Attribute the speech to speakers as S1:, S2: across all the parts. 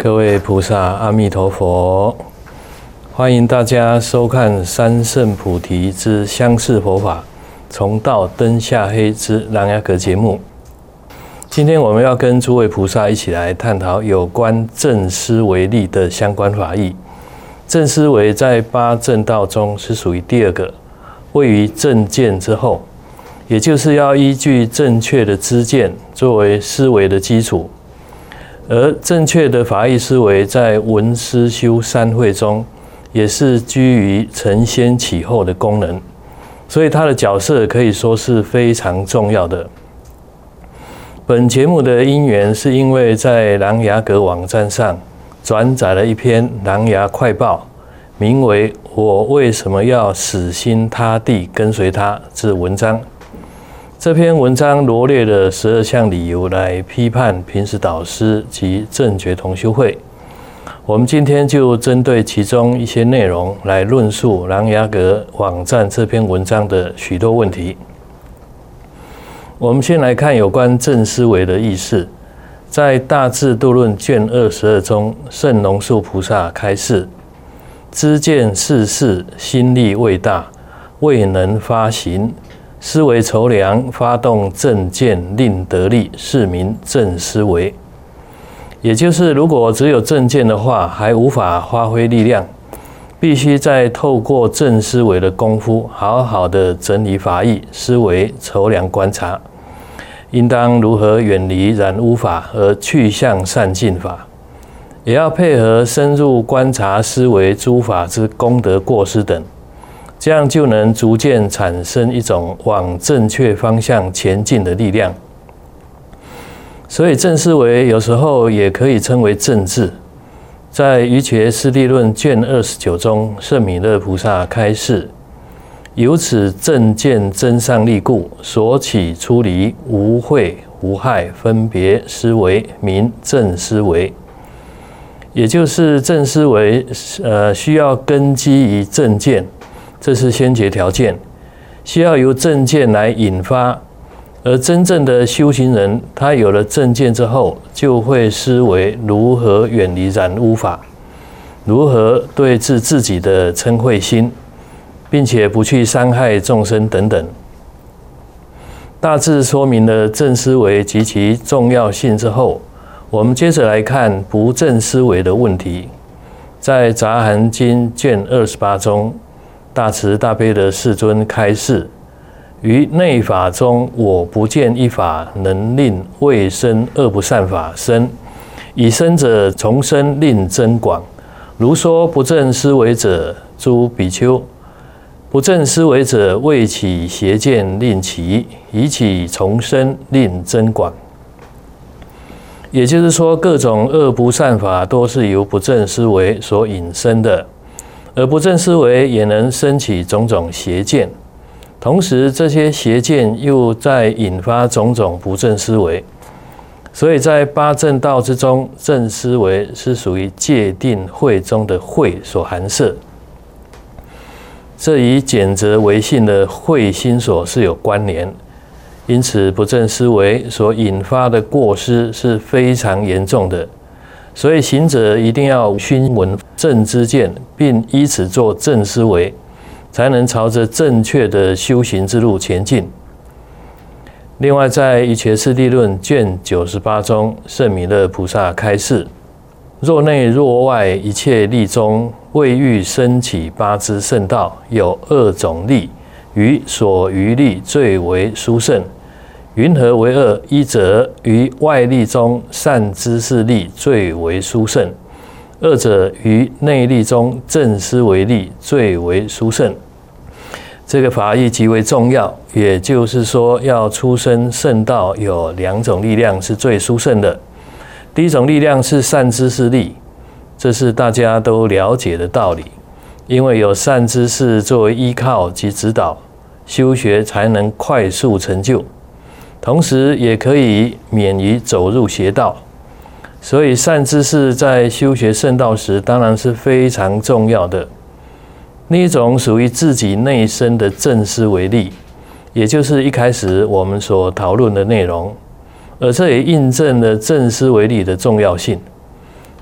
S1: 各位菩萨，阿弥陀佛！欢迎大家收看三圣菩提之相似佛法，从道灯下黑之琅琊阁节目。今天我们要跟诸位菩萨一起来探讨有关正思维力的相关法义。正思维在八正道中是属于第二个，位于正见之后，也就是要依据正确的知见作为思维的基础。而正确的法义思维在闻思修三会中也是居于承先启后的功能，所以它的角色可以说是非常重要的。本节目的因缘是因为在琅琊阁网站上转载了一篇琅琊快报，名为我为什么要死心塌地跟随他之文章。这篇文章罗列了12项理由来批判平时导师及正觉同修会。我们今天就针对其中一些内容来论述琅琊阁网站这篇文章的许多问题。我们先来看有关正思维的意思。在《大智度论》卷22中，圣龙树菩萨开示：知见世事，心力未大，未能发行。思维筹量，发动正见，令得力，是名正思维。也就是，如果只有正见的话，还无法发挥力量，必须再透过正思维的功夫，好好的整理法义、思维、筹量、观察，应当如何远离染污法而去向善净法，也要配合深入观察思维诸法之功德过失等。这样就能逐渐产生一种往正确方向前进的力量。所以正思维有时候也可以称为正智。在《瑜伽师地论》卷29中，圣弥勒菩萨开示：由此正见真上力故，所起出离无慧无害分别思维，名正思维。也就是正思维需要根基于正见，这是先决条件，需要由正见来引发。而真正的修行人，他有了正见之后，就会思维如何远离染污法，如何对治自己的嗔恚心，并且不去伤害众生等等。大致说明了正思维及其重要性之后，我们接着来看不正思维的问题。在《杂含经》卷28中，大慈大悲的世尊开示：于内法中，我不见一法能令未生恶不善法生，已生者从生令增广。如说不正思维者，诸比丘，不正思维者未起邪见令起，已起从生令增广。也就是说，各种恶不善法都是由不正思维所引生的。而不正思维也能生起种种邪见，同时这些邪见又在引发种种不正思维。所以在八正道之中，正思维是属于戒定慧中的慧所含摄，这与简则为性的慧心所是有关联。因此不正思维所引发的过失是非常严重的。所以行者一定要熏闻正知见，并依此做正思维，才能朝着正确的修行之路前进。另外，在《瑜伽师地论》卷98中，圣弥勒菩萨开示：若内若外一切力中，未欲升起八支圣道，有2种力，于所余力最为殊胜。云何为2？一者于外力中善知识力最为殊胜，二者于内力中正思维力最为殊胜。这个法义极为重要，也就是说，要出生圣道有2种力量是最殊胜的。第一种力量是善知识力，这是大家都了解的道理，因为有善知识作为依靠及指导，修学才能快速成就。同时也可以免于走入邪道，所以善知识在修学圣道时当然是非常重要的。另一种属于自己内身的正思维力，也就是一开始我们所讨论的内容，而这也印证了正思维力的重要性。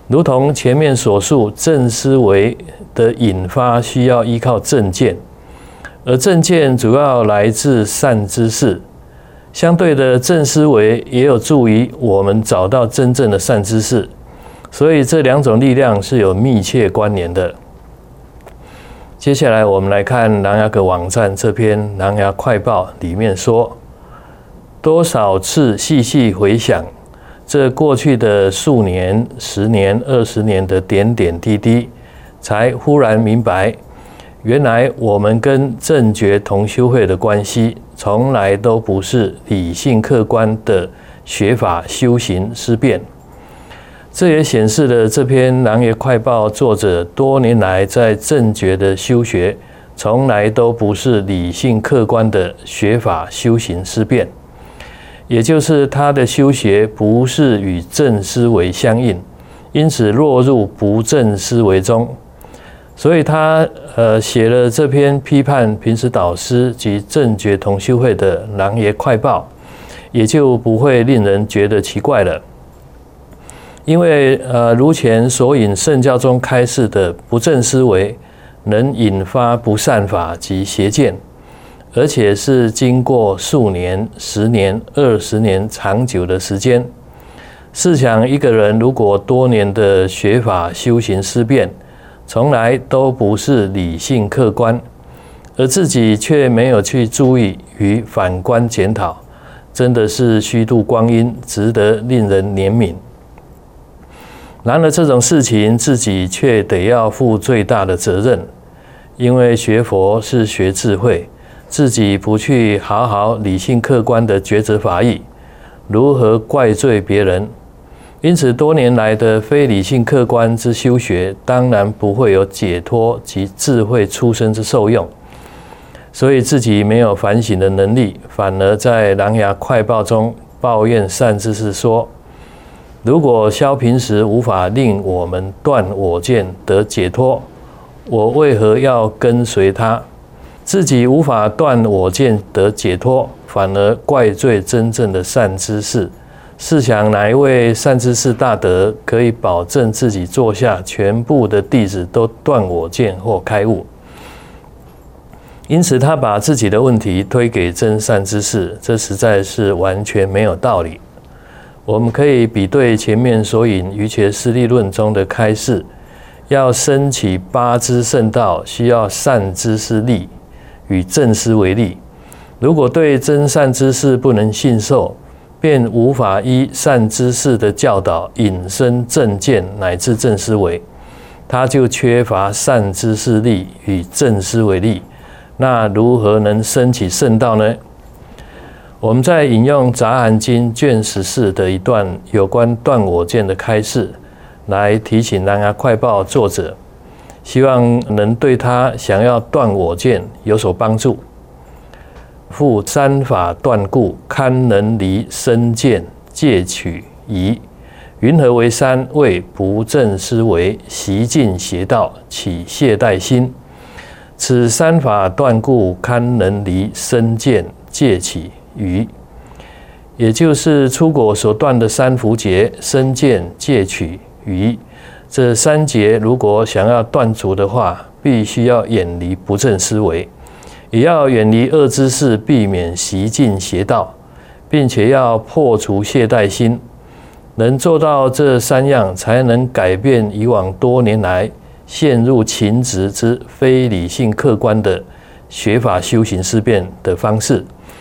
S1: 如同前面所述，正思维的引发需要依靠正见，而正见主要来自善知识。相对的，正思维也有助于我们找到真正的善知识，所以这两种力量是有密切关联的。接下来我们来看琅琊阁网站这篇《琅琊快报》里面说，多少次细细回想这过去的数年、10年、20年的点点滴滴，才忽然明白，原来我们跟正觉同修会的关系，从来都不是理性客观的学法修行思辨。这也显示了这篇《琅琊快报》作者多年来在正觉的修学，从来都不是理性客观的学法修行思辨，也就是他的修学不是与正思维相应，因此落入不正思维中。所以他写了这篇批判平时导师及正觉同修会的《琅琊快报》，也就不会令人觉得奇怪了。因为如前所引圣教中开示的不正思维，能引发不善法及邪见，而且是经过数年、10年、20年长久的时间。试想，一个人如果多年的学法修行思辨，从来都不是理性客观，而自己却没有去注意与反观检讨，真的是虚度光阴，值得令人怜悯。然而这种事情自己却得要负最大的责任，因为学佛是学智慧，自己不去好好理性客观的抉择法义，如何怪罪别人？因此多年来的非理性客观之修学，当然不会有解脱及智慧出生之受用，所以自己没有反省的能力，反而在《琅琊快报》中抱怨善知识说，如果萧平时无法令我们断我见得解脱，我为何要跟随他？自己无法断我见得解脱，反而怪罪真正的善知识。试想，哪一位善知识大德可以保证自己座下全部的弟子都断我见或开悟？因此他把自己的问题推给真善知识，这实在是完全没有道理。我们可以比对前面所引《瑜伽师地论》中的开示，要升起8支圣道，需要善知识力与正思为力。如果对真善知识不能信受，便无法依善知识的教导引申正见乃至正思维，他就缺乏善知识力与正思维力，那如何能升起圣道呢？我们在引用《杂含经》卷14的一段有关断我见的开示，来提醒《琅琊快报》作者，希望能对他想要断我见有所帮助。复三法断故，堪能离身见戒取疑。云何为三？谓不正思维，习尽邪道，起懈怠心。此三法断故，堪能离身见戒取疑。也就是出果所断的三伏劫：身见、戒取、疑。这三劫如果想要断除的话，必须要远离不正思维，也要远离恶知识，避免习尽邪道，并且要破除懈怠心。能做到这3样，才能改变以往多年来陷入情执之非理性客观的学法修行思辨的方式，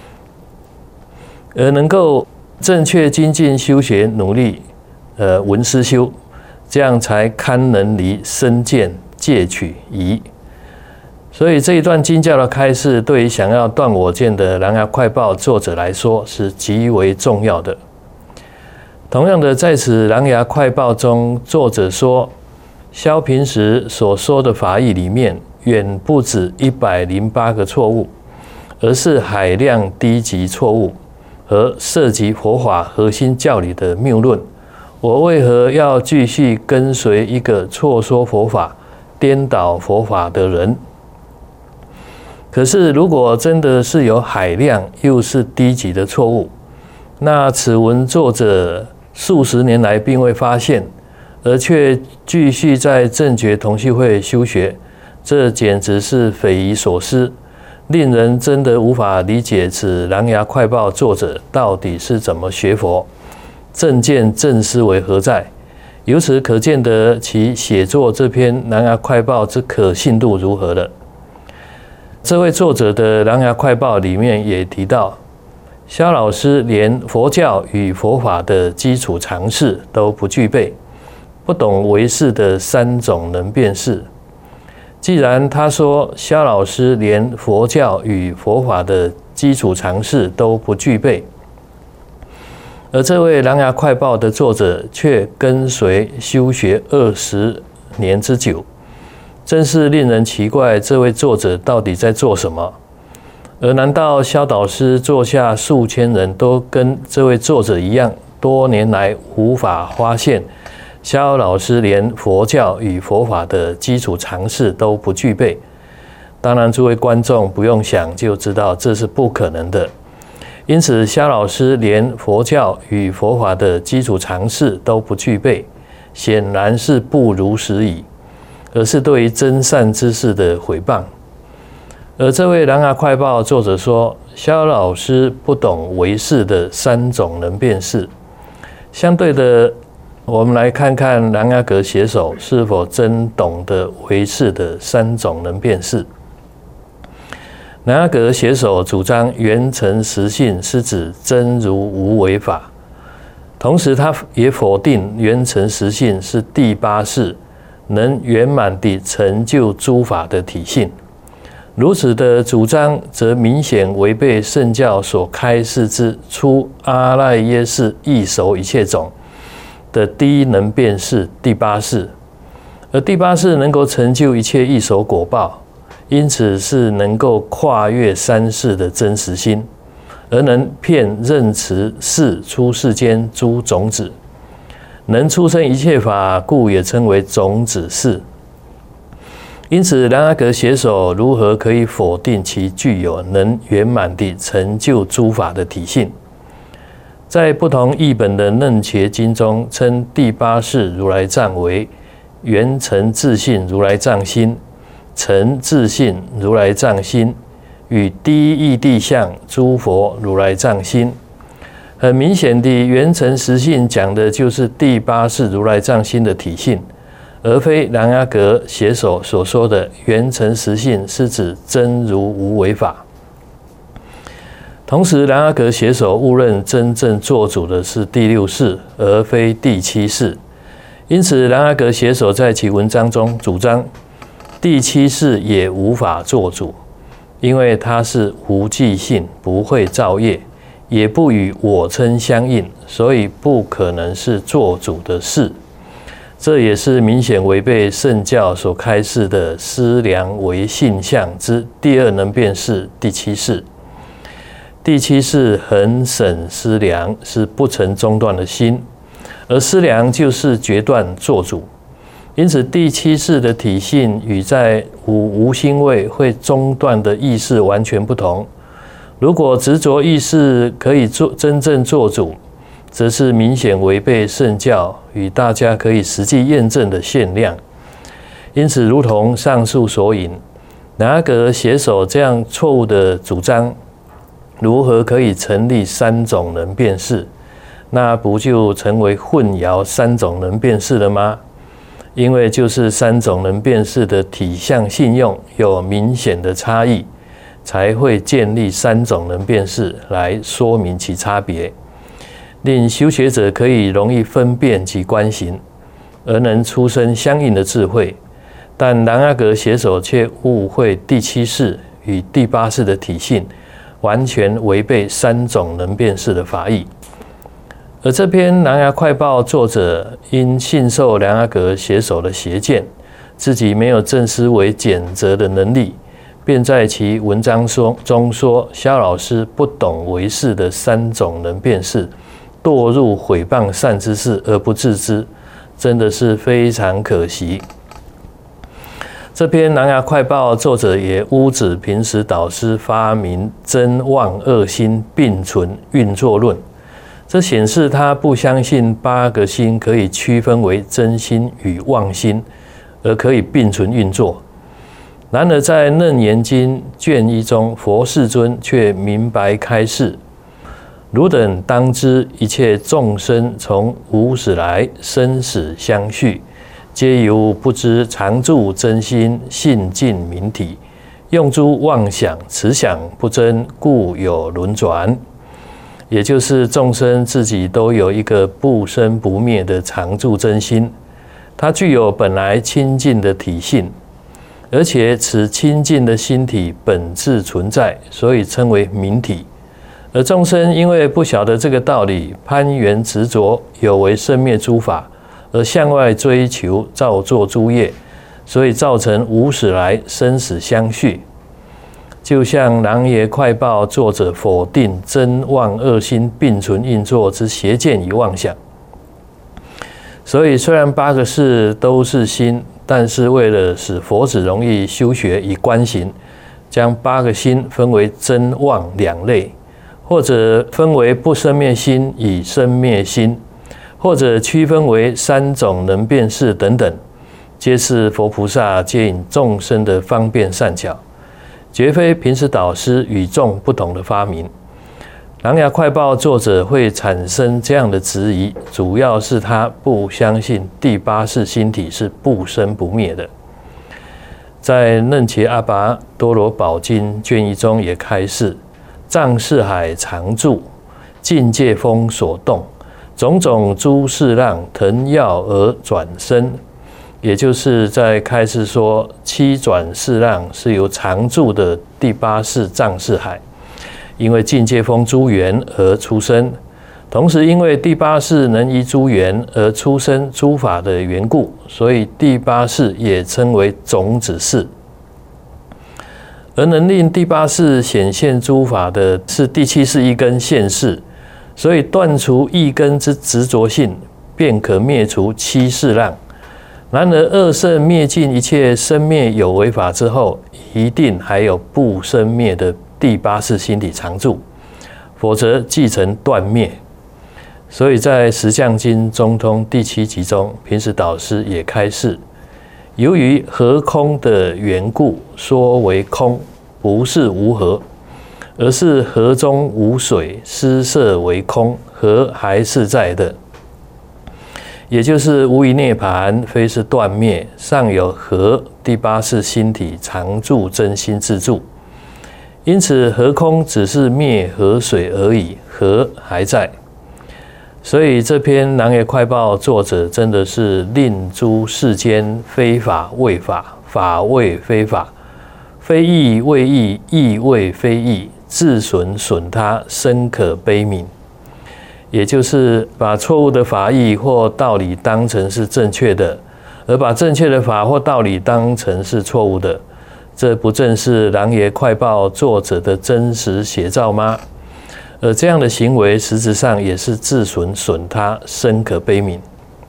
S1: 而能够正确精进修学努力闻思修，这样才堪能离身见戒取疑。所以这一段经教的开示，对于想要断我见的《琅琊快报》作者来说是极为重要的。同样的，在此《琅琊快报》中，作者说，萧平时所说的法义里面，远不止108个错误，而是海量低级错误和涉及佛法核心教理的谬论。我为何要继续跟随一个错说佛法、颠倒佛法的人？可是，如果真的是有海量又是低级的错误，那此文作者数十年来并未发现， 而却继续在正觉同系会修学，这简直是匪夷所思，令人真的无法理解此《琅琊快报》作者到底是怎么学佛，正见正思维何在？由此可见得其写作这篇《琅琊快报》之可信度如何了。这位作者的《琅琊快报》里面也提到，萧老师连佛教与佛法的基础常识都不具备，不懂唯识的三种能辨识。既然他说萧老师连佛教与佛法的基础常识都不具备，而这位《琅琊快报》的作者却跟随修学20年之久，真是令人奇怪，这位作者到底在做什么？而难道萧导师座下数千人都跟这位作者一样，多年来无法发现萧老师连佛教与佛法的基础常识都不具备？当然，诸位观众不用想就知道这是不可能的。因此，萧老师连佛教与佛法的基础常识都不具备，显然是不如实矣，而是对于真善之事的毁谤。而这位《琅琊快报》作者说，萧老师不懂唯识的三种能辨识。相对的，我们来看看琅琊阁写手是否真懂得唯识的三种能辨识。琅琊阁写手主张圆成实性是指真如无为法，同时他也否定圆成实性是第八识能圆满地成就诸法的体性。如此的主张，则明显违背圣教所开示之出阿赖耶识异熟一切种的第一能辨识第八识，而第八识能够成就一切异熟果报，因此是能够跨越三世的真实心，而能遍任持世出世间诸种子，能出生一切法，故也称为种子识。因此，琅琊阁写手如何可以否定其具有能圆满地成就诸法的体性？在不同译本的楞伽经中，称第八识如来藏为圆成自性如来藏心、成自性如来藏心与第一义谛相诸佛如来藏心。很明显的，圆成实性讲的就是第八识如来藏心的体性，而非琅琊阁写手所说的圆成实性是指真如无为法。同时，琅琊阁写手误认真正做主的是第六识，而非第七识。因此，琅琊阁写手在其文章中主张第七识也无法做主，因为它是无记性，不会造业，也不与我称相应，所以不可能是做主的事。这也是明显违背圣教所开示的思量为性相之第二能辨识第七识。第七识恒审思量，是不曾中断的心，而思量就是决断做主。因此，第七识的体性与在无心位会中断的意识完全不同。如果执着意识可以真正做主，则是明显违背圣教与大家可以实际验证的限量。因此，如同上述所引，琅琊阁写手这样错误的主张，如何可以成立三种能辨识？那不就成为混淆三种能辨识了吗？因为就是三种能辨识的体相信用有明显的差异，才会建立三种能辨识来说明其差别，令修学者可以容易分辨其观行，而能出生相应的智慧。但琅琊阁写手却误会第七识与第八识的体性，完全违背三种能辨识的法义。而这篇《琅琊快报》作者因信受琅琊阁写手的邪见，自己没有正思维检责的能力，便在其文章中说萧老师不懂唯识的三种能辨识，堕入毁谤善知识而不自知，真的是非常可惜。这篇《琅琊快报》作者也污指平时导师发明真妄二心并存运作论， 这显示他不相信8个心可以区分为真心与妄心，而可以并存运作。然而在《楞严经》卷1中，佛世尊却明白开示：汝等当知，一切众生从无始来，生死相续，皆由不知常住真心性净明体，用诸妄想慈想不真，故有轮转。也就是众生自己都有一个不生不灭的常住真心，它具有本来清净的体性，而且此清净的心体本自存在，所以称为明体。而众生因为不晓得这个道理，攀缘执着，有为生灭诸法，而向外追求造作诸业，所以造成无始来生死相续。就像《狼爷快报》作者否定真妄二心并存运作之邪见与妄想。所以虽然8个识都是心，但是为了使佛子容易修学与观行，将8个心分为真妄2类，或者分为不生灭心与生灭心，或者区分为3种能辨识等等，皆是佛菩萨接引众生的方便善巧，绝非平时导师与众不同的发明。《琅琊快报》作者会产生这样的质疑，主要是他不相信第8识心体是不生不灭的。在《楞伽阿跋多罗宝经》卷1中也开示：藏识海常住，境界风所动，种种诸事浪腾跃而转生。也就是在开示说，7转世浪是由常住的第8识藏识海，因为境界风诸缘而出生，同时因为第8识能依诸缘而出生诸法的缘故，所以第8识也称为种子识。而能令第8识显现诸法的是第7识一根现识，所以断除一根之执着性，便可灭除7识浪。然而二圣灭尽一切生灭有为法之后，一定还有不生灭的第8识心体常住，否则即成断灭。所以在《十相经》中通第7集中，平时导师也开示：由于合空的缘故，说为空，不是无合，而是河中无水，失色为空，河还是在的。也就是无余涅槃，非是断灭，尚有合第8识心体常住真心自住。因此合空只是灭河水而已，河还在。所以这篇《琅琊快报》作者真的是令诸世间非法为法，法为非法，非义为义，义为非义，自损损他，深可悲悯。也就是把错误的法义或道理当成是正确的，而把正确的法或道理当成是错误的，这不正是《琅琊快报》作者的真实写照吗？而这样的行为实质上也是自损损他，深可悲悯。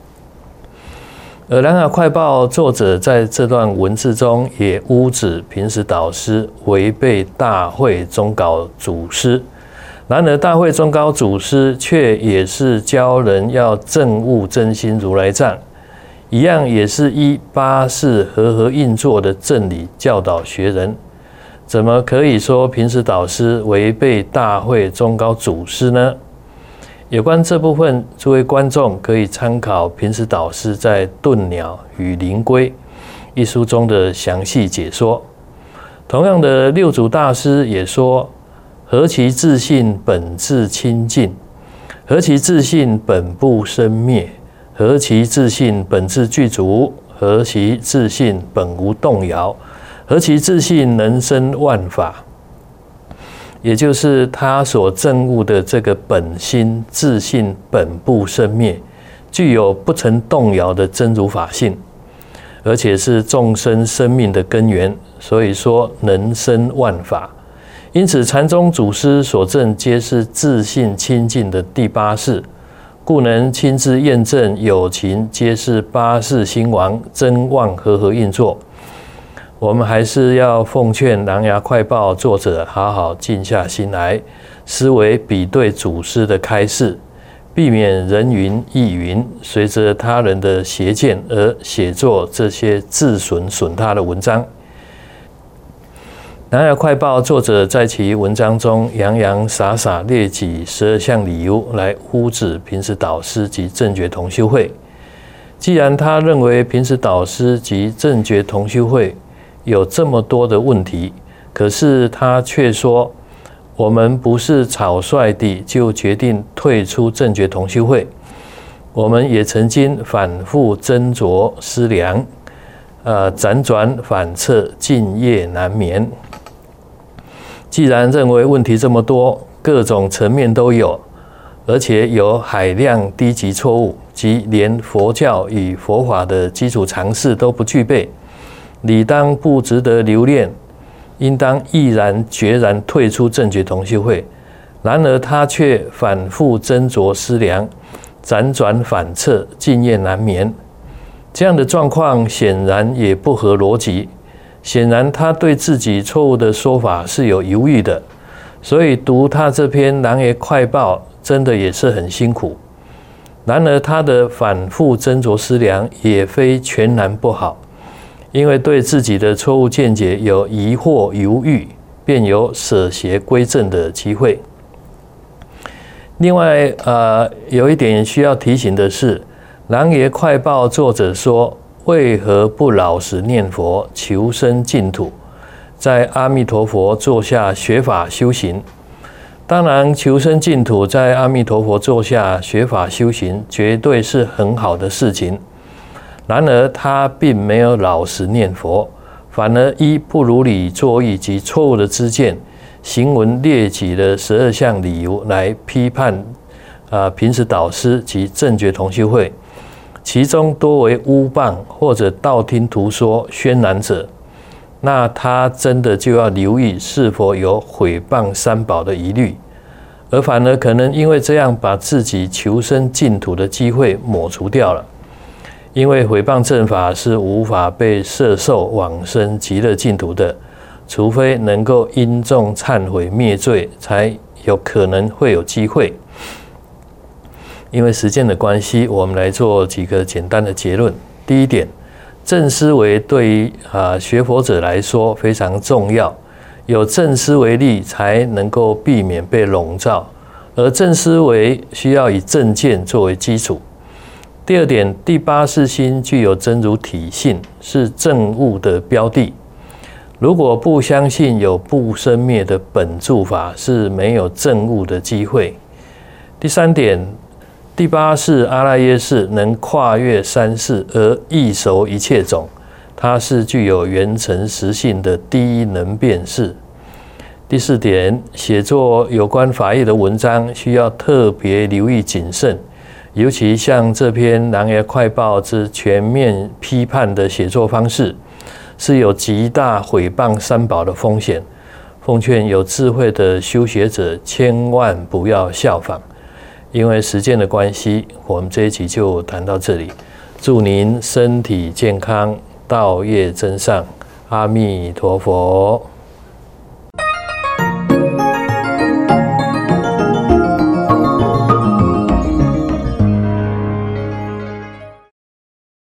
S1: 而《琅琊快报》作者在这段文字中也污指平时导师违背大会宗稿祖师。然而大会宗稿祖师却也是教人要证悟真心如来藏，一样也是依8识和合运作的正理教导学人，怎么可以说平时导师违背大会宗稿祖师呢？有关这部分，诸位观众可以参考平时导师在《顿鸟与灵龟》一书中的详细解说。同样的，六祖大师也说：何其自性本自清净，何其自性本不生灭，何其自性本自具足，何其自性本无动摇，何其自性能生万法。也就是他所证悟的这个本心自性本不生灭，具有不曾动摇的真如法性，而且是众生生命的根源，所以说能生万法。因此禅宗祖师所证皆是自性清净的第8识，故能亲自验证有情皆是8识心王真妄和合运作。我们还是要奉劝《琅琊快报》作者好好静下心来，思维比对祖师的开示， 避免人云亦云，随着他人的邪见而写作这些自损他的文章。南亚快报作者在其文章中洋洋洒洒列举12项理由来污指平时导师及正觉同修会。既然他认为平时导师及正觉同修会有这么多的问题，可是他却说，我们不是草率地就决定退出正觉同修会，我们也曾经反复斟酌思量，辗转反侧，近夜难眠。既然认为问题这么多，各种层面都有，而且有海量低级错误，即连佛教与佛法的基础常识都不具备，理当不值得留恋，应当毅然决然退出正觉同修会。然而他却反复斟酌思量，辗转反侧，近夜难眠。这样的状况显然也不合逻辑，显然他对自己错误的说法是有犹豫的，所以读他这篇《狼爷快报》真的也是很辛苦。然而他的反复斟酌思量也非全然不好，因为对自己的错误见解有疑惑犹豫，便有舍邪归正的机会。另外有一点需要提醒的是，《狼爷快报》作者说，为何不老实念佛求生净土，在阿弥陀佛座下学法修行？当然，求生净土在阿弥陀佛座下学法修行绝对是很好的事情。然而他并没有老实念佛，反而依不如理作意及错误的知见，行文列举了12项理由来批判平时导师及正觉同修会，其中多为诬谤或者道听途说渲染者。那他真的就要留意是否有毁谤三宝的疑虑，而反而可能因为这样把自己求生净土的机会抹除掉了。因为毁谤正法是无法被摄受往生极乐净土的，除非能够因众忏悔灭罪，才有可能会有机会。因为时间的关系，我们来做几个简单的结论。第一点，正思维对于学佛者来说非常重要，有正思维力才能够避免被笼罩，而正思维需要以正见作为基础。第二点，第八识心具有真如体性，是证悟的标的。如果不相信有不生灭的本住法，是没有证悟的机会。第三点，第八识阿赖耶识能跨越三世而易熟一切种，它是具有圆成实性的第一能辨识。第四点，写作有关法义的文章需要特别留意谨慎，尤其像这篇《狼爷快报》之全面批判的写作方式，是有极大毁谤三宝的风险。奉劝有智慧的修学者千万不要效仿。因为时间的关系，我们这一集就谈到这里。祝您身体健康，道业增上，阿弥陀佛。